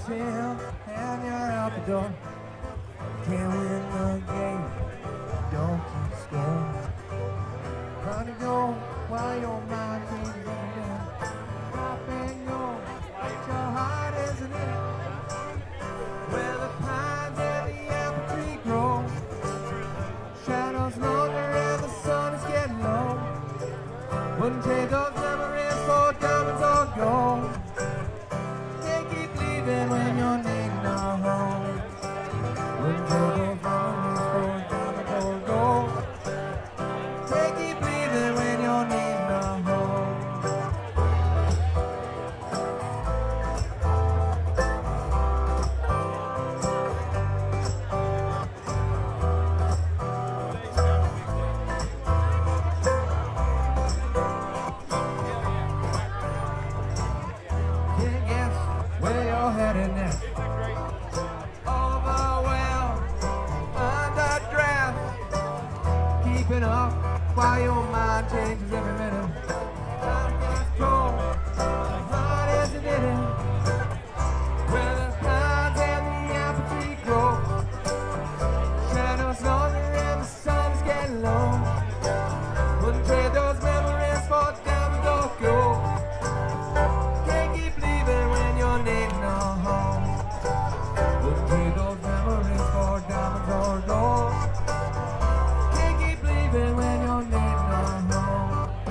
tail and you're out the door. Can't win the game, don't keep score. Run and go while your mind changes every day. Stop and go, what your heart isn't in. Where the pines and the apple tree grow. Shadows longer and the sun is getting low. Wouldn't trade those memories for diamonds or gold. Can't keep leaving when you're needing a home. Wouldn't trade those memories for diamonds or gold. Can't keep leaving when you're needing a home. Can't guess where you're headed next. Overwhelmed, underdressed, keeping up while your mind changes every minute. Time gets cold, heart isn't in it. Where the pines and the apple tree grow. Shadows longer and the sun's getting low. Wouldn't trade those memories for diamonds or gold. Can't keep leaving when you're needing a home. Wouldn't trade those memories for diamonds or gold. Can't keep leaving when you're needing a home.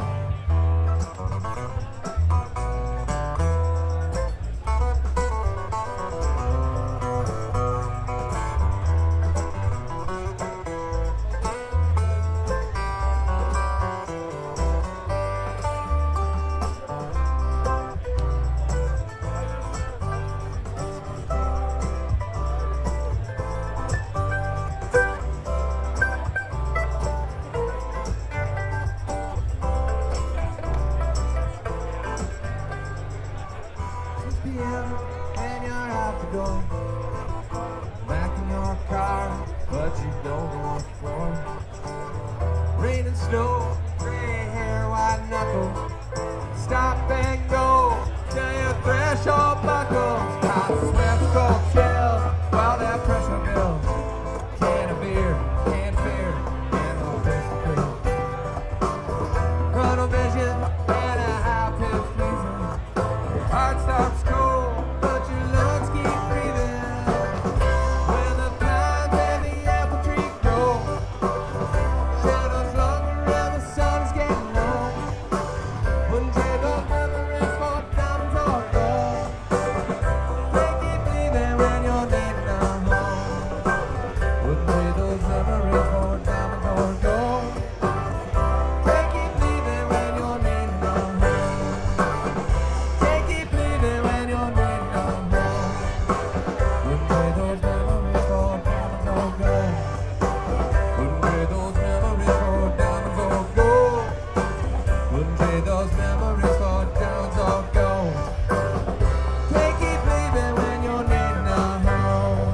And you're out the door, back in your car, but you don't know what for. Rain and snow, gray hair, white knuckles. Stop and go till your threshold buckles. Hot sweat, cold chills, while that pressure builds. Can of beer, can of beer, and a fish cream. Tunnel vision and a high-pitched freezing. Heart stops cold, but your lungs keep breathing. When the pines and the apple tree grow. Shadows longer and the sun's getting low. Wouldn't trade those memories for diamonds or gold. Can't keep leaving when you're needing a home. Wouldn't trade those memories for diamonds or gold. Can't keep leaving when you're needing a home. Can't keep leaving when you're needing a home. Wouldn't trade those memories for diamonds or gold. Wouldn't trade those memories for diamonds or gold. Wouldn't trade those memories for diamonds or gold. Can't keep leaving when you're needing a home.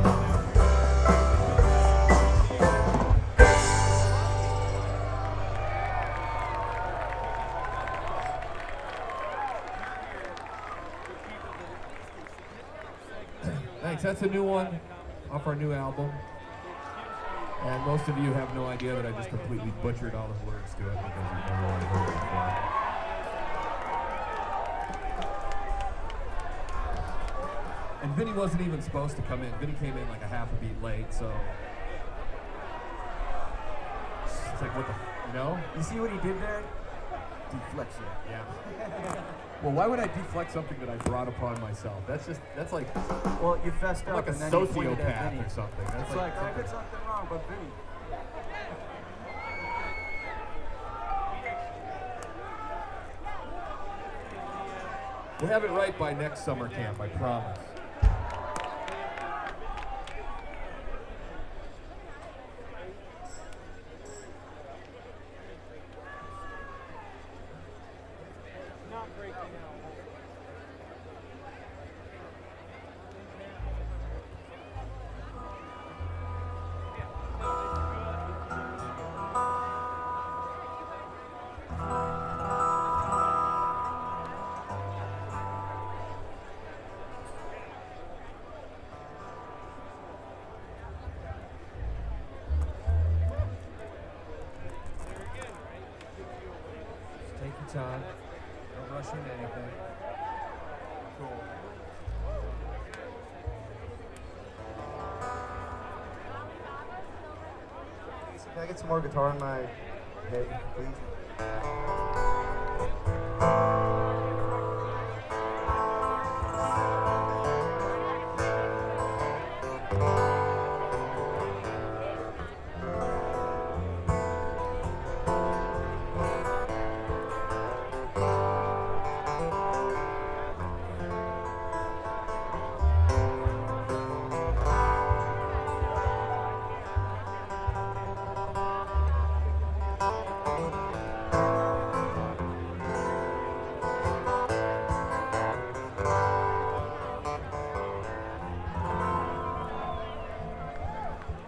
Thanks, that's a new one off our new album. And most of you have no idea that I just completely butchered all the words to it because you've never really heard it before. And Vinny wasn't even supposed to come in. Vinny came in like a half a beat late, so it's like, what the, you know? You see what he did there? Deflection. Yeah. Well, why would I deflect something that I brought upon myself? That's like Well, you fessed I'm up like a and then you pointed at sociopath Vinny. or something. That's It's like, I did something wrong, but Vinny. We'll have it right by next summer camp, I promise. time. Don't rush into anything. Cool. Can I get some more guitar in my head, please?